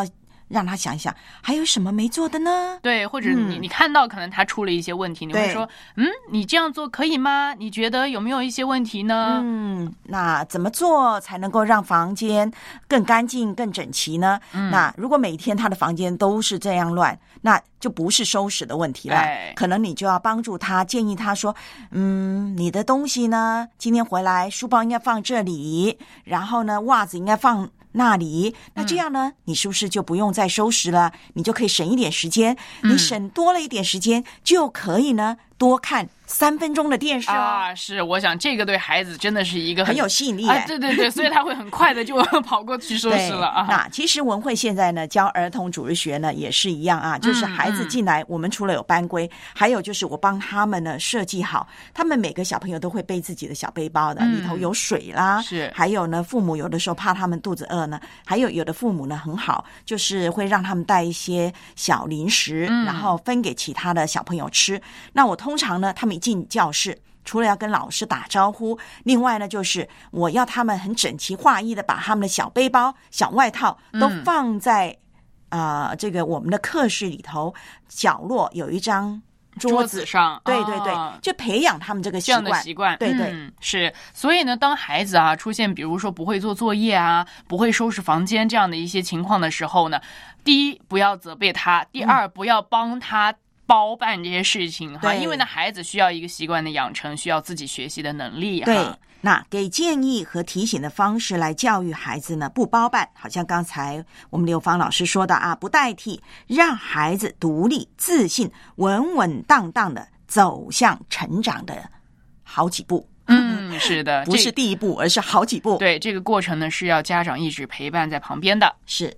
让他想一想还有什么没做的呢？ 对，或者你、嗯、你看到可能他出了一些问题，你会说嗯，你这样做可以吗？你觉得有没有一些问题呢？ 嗯，那怎么做才能够让房间更干净更整齐呢？嗯，那如果每天他的房间都是这样乱，那就不是收拾的问题了， 哎、 可能你就要帮助他，建议他说嗯，你的东西呢今天回来书包应该放这里，然后呢袜子应该放那里，那这样呢、嗯、你是不是就不用再收拾了？你就可以省一点时间、嗯、你省多了一点时间就可以呢多看三分钟的电视、哦、 啊，是，我想这个对孩子真的是一个 很, 很有吸引力、 啊、对对对，所以他会很快的就跑过去收拾了啊。 那其实文慧现在呢教儿童主日学呢也是一样啊，就是孩子进来、嗯嗯、我们除了有班规，还有就是我帮他们呢设计好，他们每个小朋友都会背自己的小背包的、嗯、里头有水啦， 是， 还有呢父母有的时候怕他们肚子饿呢，还有有的父母呢很好，就是会让他们带一些小零食、嗯、然后分给其他的小朋友吃。那我通常呢他们一进教室除了要跟老师打招呼，另外呢就是我要他们很整齐划一的把他们的小背包小外套都放在、嗯呃、这个我们的课室里头角落有一张桌子上， 对对对、哦、就培养他们这个习惯， 这样的习惯， 对对、 嗯、是。所以呢当孩子啊出现比如说不会做作业啊，不会收拾房间这样的一些情况的时候呢，第一不要责备他，第二、嗯、不要帮他包办这些事情哈，因为呢孩子需要一个习惯的养成，需要自己学习的能力哈。 对，那给建议和提醒的方式来教育孩子呢，不包办，好像刚才我们刘芳老师说的啊，不代替，让孩子独立自信稳稳当当的走向成长的好几步。 嗯，是的， 不是第一步而是好几步。 对，这个过程呢是要家长一直陪伴在旁边的。 是。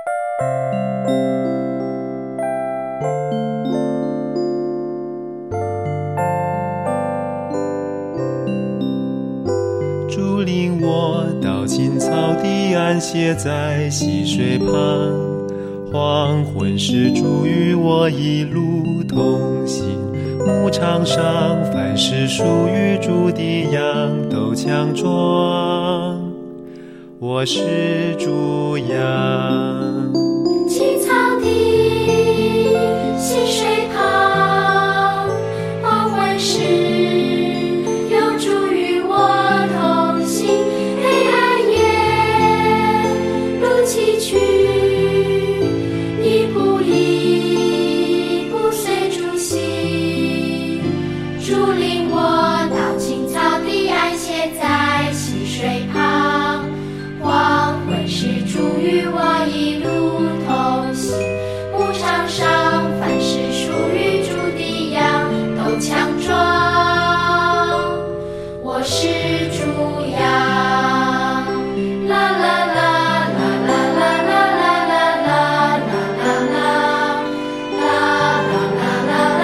主领我到青草地，安歇在溪水旁，黄昏时主与我一路同行，牧场上凡是属于主的羊都强壮，我是主羊。 青草地溪水旁，黄昏时有主与我同行，黑暗夜路崎岖，一步一步随主行，主领我到青草地，安歇在溪水旁，黄昏时主与我一路同行，牧场上凡是属于主的羊都强壮，我是主羊。啦啦啦啦啦啦啦啦啦啦啦啦啦啦啦啦啦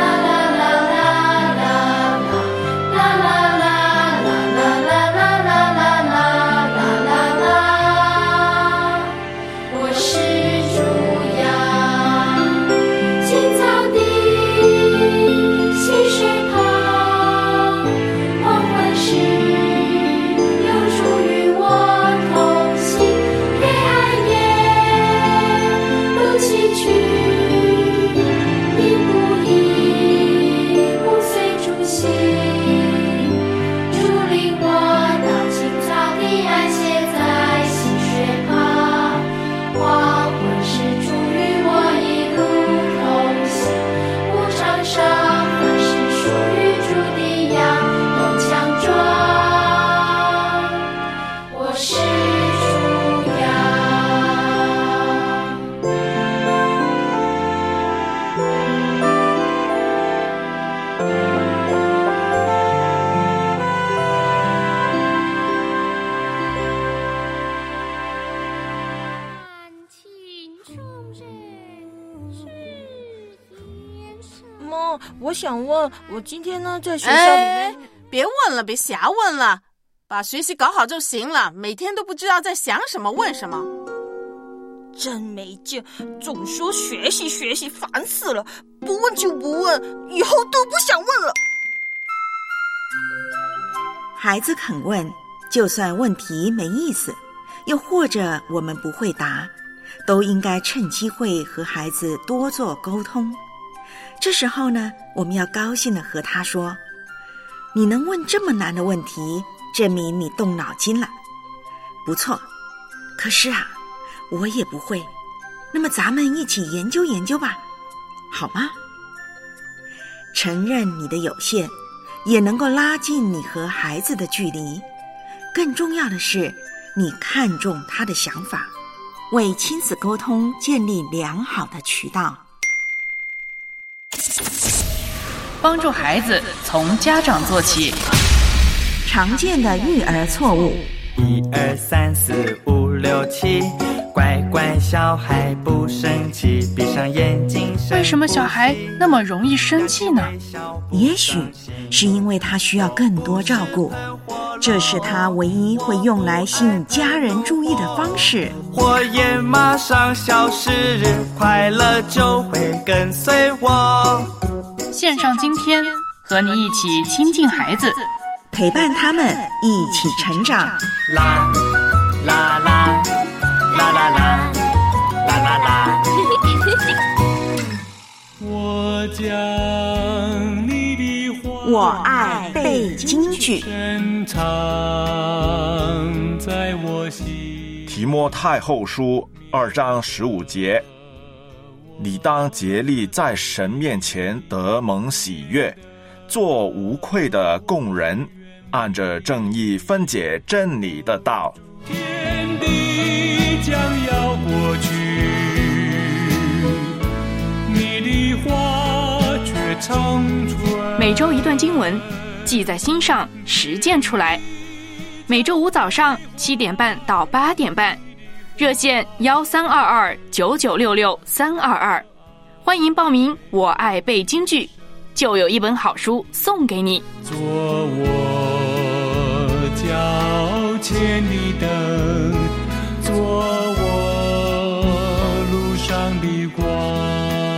我想问，我今天呢在学校里面、 哎、别问了，别瞎问了，把学习搞好就行了，每天都不知道在想什么问什么。 真没劲，总说学习学习，烦死了，不问就不问，以后都不想问了。 孩子肯问，就算问题没意思，又或者我们不会答， 都应该趁机会和孩子多做沟通。这时候呢，我们要高兴地和他说，你能问这么难的问题，证明你动脑筋了，不错。可是啊，我也不会，那么咱们一起研究研究吧，好吗？承认你的有限，也能够拉近你和孩子的距离。更重要的是，你看重他的想法，为亲子沟通建立良好的渠道。 帮助孩子从家长做起。 常见的育儿错误： 一二三四五六七，乖乖小孩不生气，闭上眼睛。 为什么小孩那么容易生气呢？ 也许是因为他需要更多照顾，这是他唯一会用来吸引家人注意的方式。 火焰马上消失，快乐就会跟随我。 线上今天和你一起亲近孩子， 陪伴他们一起成长。 啦啦啦啦啦啦啦啦啦。 我将你的话， 我爱背京剧。 珍藏在我心。 提摩太后书二章十五节，你当竭力在神面前得蒙喜悦，做无愧的工人，按着正义分解真理的道。 天地将要过去，你的话却长存。 每周一段经文，记在心上，实践出来。每周五早上七点半到八点半，热线幺三二二九九六六三二二，欢迎报名。我爱背京剧，就有一本好书送给你。 做我脚前的灯，做我路上的光。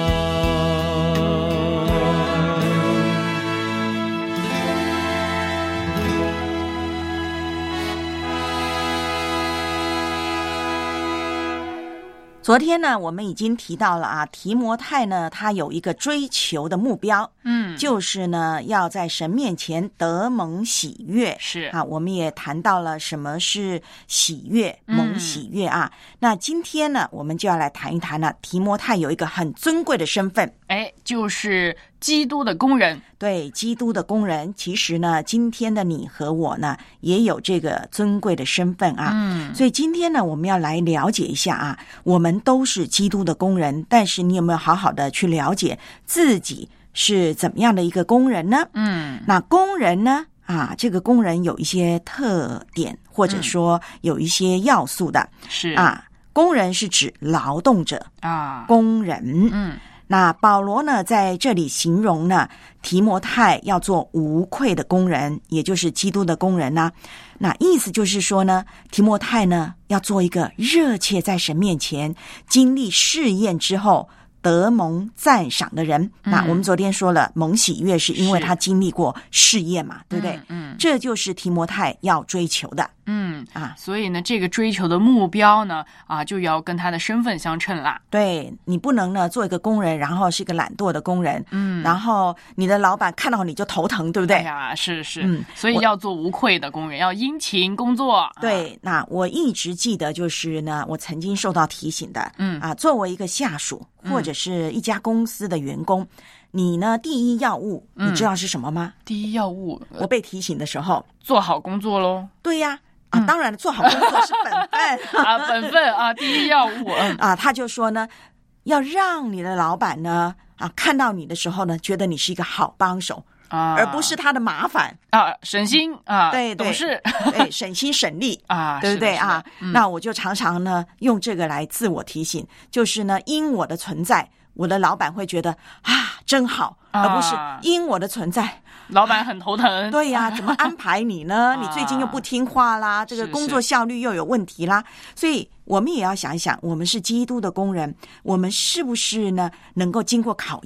昨天呢，我们已经提到了啊，提摩太呢，他有一个追求的目标， 嗯， 就是呢，要在神面前得蒙喜悦。 是啊，我们也谈到了什么是喜悦，蒙喜悦啊。嗯、那今天呢，我们就要来谈一谈呢，提摩太有一个很尊贵的身份， 哎，就是基督的工人。 对，基督的工人。其实呢，今天的你和我呢，也有这个尊贵的身份啊。 嗯， 所以今天呢，我们要来了解一下啊，我们都是基督的工人，但是你有没有好好的去了解自己是怎么样的一个工人呢？ 嗯， 那工人呢，啊，这个工人有一些特点，或者说有一些要素的。 是啊，工人是指劳动者啊， 工人。 嗯。 那保罗呢，在这里形容呢，提摩太要做无愧的工人，也就是基督的工人呢、啊。那意思就是说呢，提摩太呢要做一个热切在神面前经历试验之后得蒙赞赏的人。嗯、那我们昨天说了，蒙喜悦是因为他经历过试验嘛，对不对？ 嗯，嗯这就是提摩太要追求的。 嗯啊， 所以呢，这个追求的目标呢，啊，就要跟他的身份相称啦。 对，你不能呢做一个工人，然后是一个懒惰的工人， 嗯， 然后你的老板看到你就头疼，对不对？ 哎呀，是是， 嗯， 所以要做无愧的工人，要殷勤工作。 对， 啊、 那我一直记得，就是呢，我曾经受到提醒的， 嗯啊，作为一个下属或者是一家公司的员工。嗯你呢？第一要务，你知道是什么吗？ 嗯、第一要务， 我被提醒的时候， 做好工作喽。 对呀，啊，嗯、当然了，做好工作是本分啊，本分啊，第一要务。嗯、 啊，他就说呢，要让你的老板呢，啊，看到你的时候呢，觉得你是一个好帮手。 啊， 而不是他的麻烦啊，省心啊， 对对， 懂事， 对，省心省力啊， 对不对啊？ 嗯、 那我就常常呢用这个来自我提醒，就是呢，因我的存在，我的老板会觉得啊真好， 啊、 而不是因我的存在， 老板很头疼。 对呀、啊，怎么安排你呢？你最近又不听话啦，这个工作效率又有问题啦，所以我们也要想一想，我们是基督的工人，我们是不是呢能够经过考验？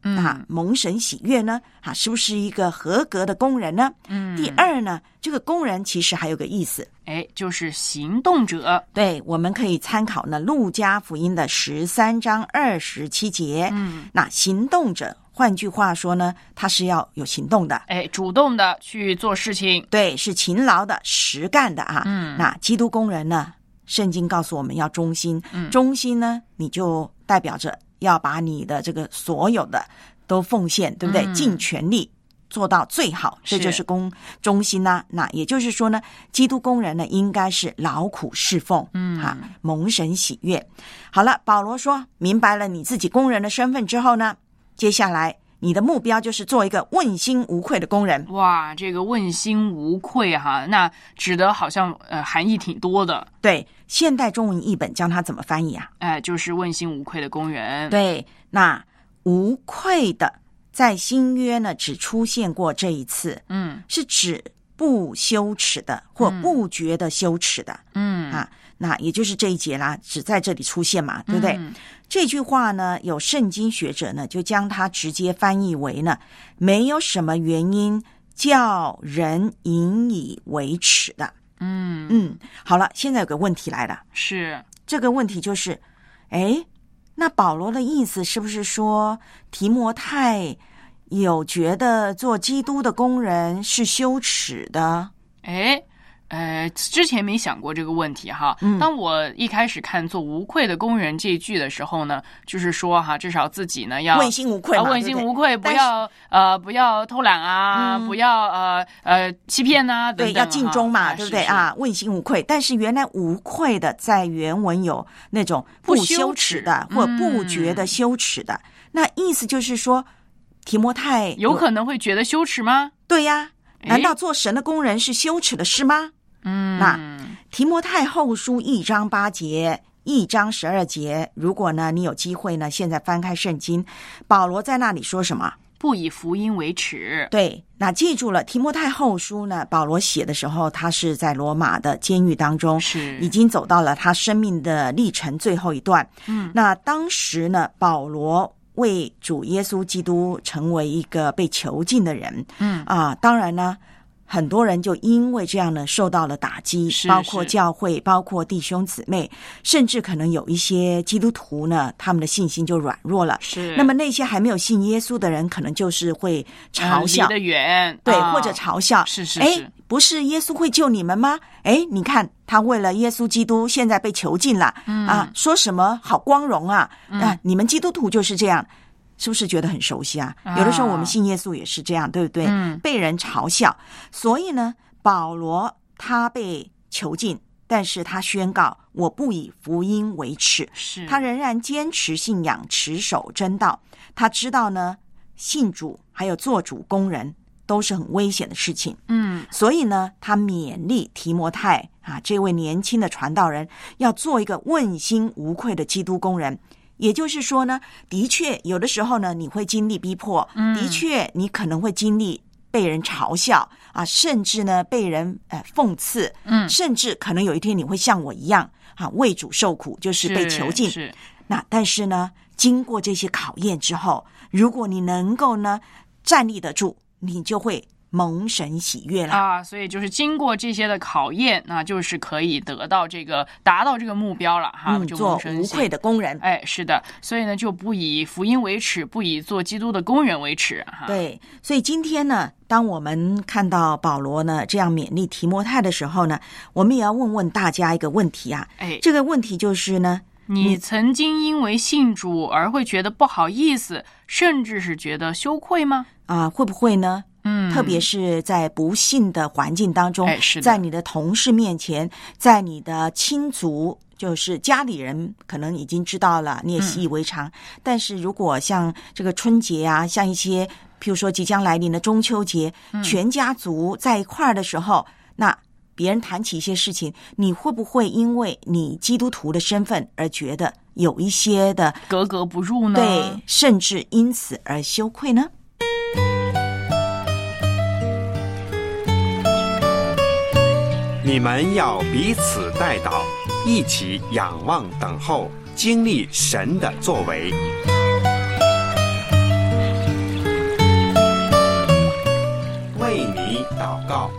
啊，蒙神喜悦呢？啊，是不是一个合格的工人呢？ 嗯。 第二呢，这个工人其实还有个意思， 哎，就是行动者。 对，我们可以参考呢《路加福音》的十三章二十七节。 嗯， 那行动者，换句话说呢，他是要有行动的， 哎，主动的去做事情。 对，是勤劳的、实干的啊。 嗯， 那基督工人呢？圣经告诉我们要忠心， 嗯， 忠心呢，你就代表着要把你的这个所有的都奉献，对不对？ 嗯， 尽全力做到最好，这就是公忠心呐、啊。那也就是说呢，基督工人呢，应该是劳苦侍奉， 嗯， 哈、啊，蒙神喜悦。好了，保罗说明白了你自己工人的身份之后呢，接下来你的目标就是做一个问心无愧的工人。 哇，这个问心无愧哈，那指的好像呃含义挺多的。 对，现代中文译本将它怎么翻译啊？ 哎，就是问心无愧的工人。 对，那无愧的在新约呢只出现过这一次， 嗯， 是指不羞耻的或不觉得羞耻的， 嗯啊，那也就是这一节啦，只在这里出现嘛，对不对？ 嗯， 这句话呢，有圣经学者呢就将它直接翻译为呢，没有什么原因叫人引以为耻的。 嗯嗯，好了，现在有个问题来了， 是这个问题就是，哎，那保罗的意思是不是说提摩太有觉得做基督的工人是羞耻的？ 哎。呃，之前没想过这个问题哈。 嗯， 当我一开始看做无愧的工人这一句的时候呢，就是说哈，至少自己呢要问心无愧嘛， 啊、问心无愧，不要呃不要偷懒啊， 嗯、 不要呃呃欺骗啊，等等， 对，要尽忠嘛， 啊、 对不对是是啊？问心无愧，但是原来无愧的在原文有那种不羞耻的， 不羞耻或不觉得羞耻的，嗯、那意思就是说，提摩太有可能会觉得羞耻吗？ 对呀，难道做神的工人是羞耻的事吗？ 嗯， 那提摩太后书一章八节，一章十二节，如果呢你有机会呢，现在翻开圣经，保罗在那里说什么？ 不以福音为耻。 对，那记住了，提摩太后书呢，保罗写的时候，他是在罗马的监狱当中， 是已经走到了他生命的历程最后一段。 嗯， 那当时呢，保罗为主耶稣基督成为一个被囚禁的人。 嗯啊，当然呢。很多人就因为这样呢受到了打击，包括教会，包括弟兄姊妹，甚至可能有一些基督徒呢，他们的信心就软弱了。 是， 那么那些还没有信耶稣的人，可能就是会嘲笑， 离得远， 对， 啊、 或者嘲笑， 是是是， 哎，不是耶稣会救你们吗？哎，你看他为了耶稣基督，现在被囚禁了， 嗯、 啊，说什么好光荣啊？ 嗯、 啊，你们基督徒就是这样。是不是觉得很熟悉啊？有的时候我们信耶稣也是这样，对不对？ 嗯， 被人嘲笑，所以呢，保罗他被囚禁，但是他宣告我不以福音为耻， 是他仍然坚持信仰，持守真道。他知道呢，信主还有做主工人都是很危险的事情， 嗯， 所以呢，他勉励提摩太啊，这位年轻的传道人要做一个问心无愧的基督工人。也就是说呢，的确有的时候呢，你会经历逼迫， 嗯、 的确你可能会经历被人嘲笑啊，甚至呢被人呃讽刺， 嗯， 甚至可能有一天你会像我一样啊，为主受苦，就是被囚禁。 是，是那但是呢，经过这些考验之后，如果你能够呢站立得住，你就会蒙神喜悦了啊！所以就是经过这些的考验，那就是可以得到这个达到这个目标了哈， 嗯， 就做无愧的工人。 哎，是的，所以呢，就不以福音为耻，不以做基督的工人为耻哈。 对，所以今天呢，当我们看到保罗呢这样勉励提摩太的时候呢，我们也要问问大家一个问题啊。 哎， 这个问题就是呢， 你曾经因为信主而会觉得不好意思，甚至是觉得羞愧吗？ 啊，会不会呢？ 嗯， 特别是在不幸的环境当中， 哎，是的， 在你的同事面前，在你的亲族，就是家里人可能已经知道了，你也习以为常。嗯、但是如果像这个春节啊，像一些譬如说即将来临的中秋节， 嗯、 全家族在一块儿的时候，那别人谈起一些事情，你会不会因为你基督徒的身份而觉得有一些的格格不入呢？ 对，甚至因此而羞愧呢？ 你们要彼此代祷，一起仰望等候，经历神的作为。 告。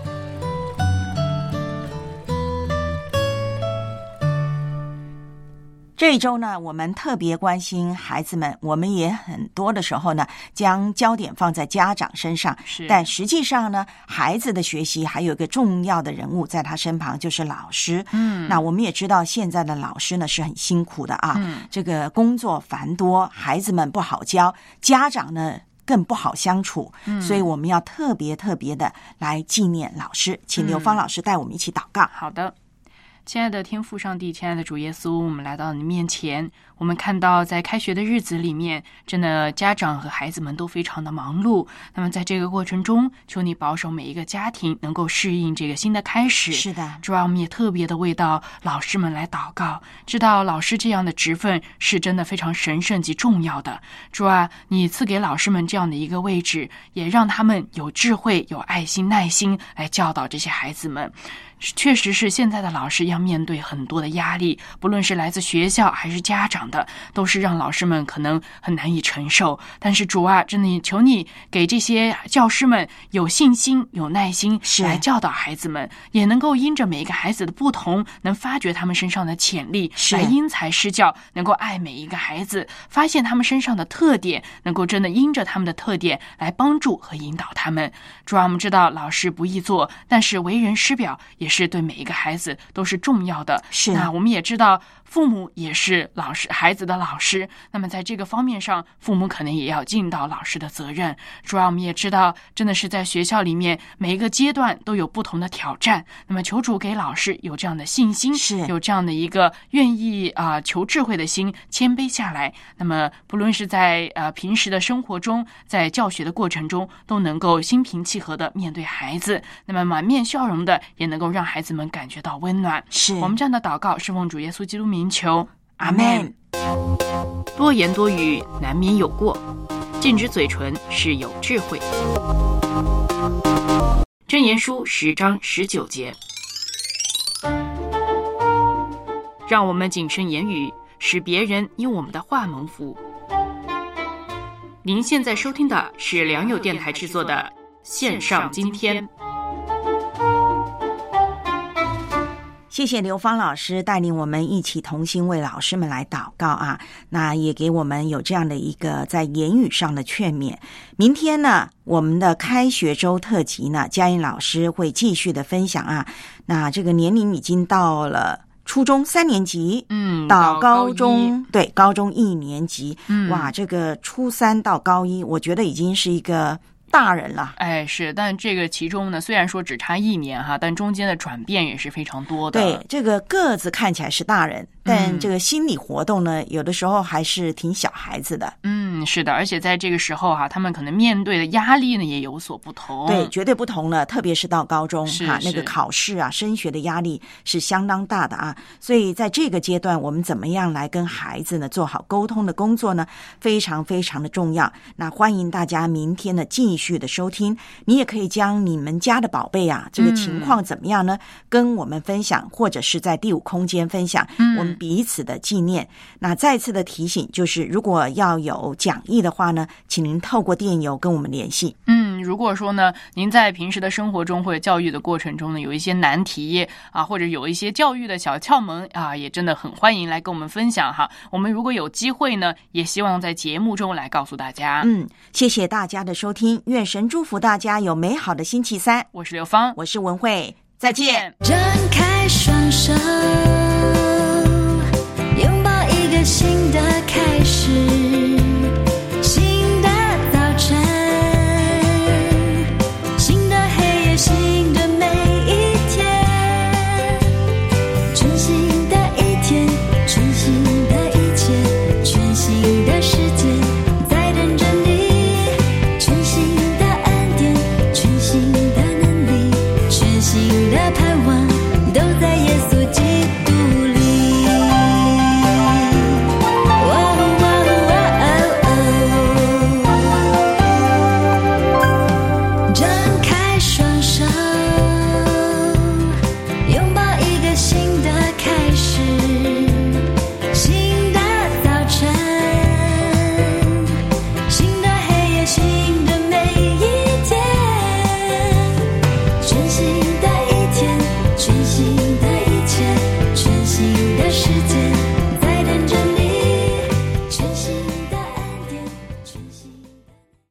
这一周呢，我们特别关心孩子们，我们也很多的时候呢，将焦点放在家长身上。 是， 但实际上呢，孩子的学习还有一个重要的人物在他身旁，就是老师。嗯，那我们也知道，现在的老师呢是很辛苦的啊，嗯，这个工作繁多，孩子们不好教，家长呢更不好相处，嗯，所以我们要特别特别的来纪念老师。请刘芳老师带我们一起祷告。 嗯，好的。亲爱的天父上帝，亲爱的主耶稣，我们来到你面前，我们看到在开学的日子里面，真的家长和孩子们都非常的忙碌。那么在这个过程中，求你保守每一个家庭能够适应这个新的开始。 是的， 主啊，我们也特别的为到老师们来祷告，知道老师这样的职分是真的非常神圣及重要的。主啊，你赐给老师们这样的一个位置，也让他们有智慧、有爱心、耐心来教导这些孩子们。确实是现在的老师要面对很多的压力，不论是来自学校还是家长的，都是让老师们可能很难以承受。但是主啊，真的求你给这些教师们有信心、有耐心来教导孩子们，也能够因着每一个孩子的不同，能发掘他们身上的潜力，来因材施教，能够爱每一个孩子，发现他们身上的特点，能够真的因着他们的特点来帮助和引导他们。主啊，我们知道老师不易做，但是为人师表也是对每一个孩子都是重要的。 是， 那我们也知道父母也是老师孩子的老师，那么在这个方面上，父母可能也要尽到老师的责任。主要我们也知道，真的是在学校里面每一个阶段都有不同的挑战，那么求主给老师有这样的信心， 是有这样的一个愿意啊、呃、求智慧的心，谦卑下来。那么不论是在呃平时的生活中，在教学的过程中，都能够心平气和的面对孩子，那么满面笑容的，也能够让孩子们感觉到温暖。 是我们这样的祷告是奉主耶稣基督名求，阿们。多言多语难免有过，禁止嘴唇是有智慧。箴言书十章十九节，让我们谨慎言语，使别人因我们的话蒙福。您现在收听的是良友电台制作的线上今天。 谢谢刘芳老师带领我们一起同心为老师们来祷告啊，那也给我们有这样的一个在言语上的劝勉。明天呢，我们的开学周特辑呢，嘉颖老师会继续的分享啊，那这个年龄已经到了初中三年级， 嗯， 到高中，对，高中一年级， 嗯， 哇，这个初三到高一，我觉得已经是一个大人了。 哎，是，但这个其中呢，虽然说只差一年哈，但中间的转变也是非常多的。 对，这个个子看起来是大人，但这个心理活动呢，有的时候还是挺小孩子的。 嗯，是的，而且在这个时候哈、啊，他们可能面对的压力呢也有所不同。 对，绝对不同了，特别是到高中哈，那个是考试啊、升学的压力是相当大的啊。所以在这个阶段，我们怎么样来跟孩子呢做好沟通的工作呢？非常非常的重要。那欢迎大家明天的继续的收听，你也可以将你们家的宝贝啊，这个情况怎么样呢？嗯、跟我们分享，或者是在第五空间分享，嗯、我们彼此的纪念。那再次的提醒，就是如果要有讲义的话呢，请您透过电邮跟我们联系。 嗯，如果说呢，您在平时的生活中或者教育的过程中呢，有一些难题啊，或者有一些教育的小窍门啊，也真的很欢迎来跟我们分享哈。我们如果有机会呢，也希望在节目中来告诉大家。 嗯，谢谢大家的收听，愿神祝福大家有美好的星期三。 我是刘芳， 我是文慧，再见。 张开双手。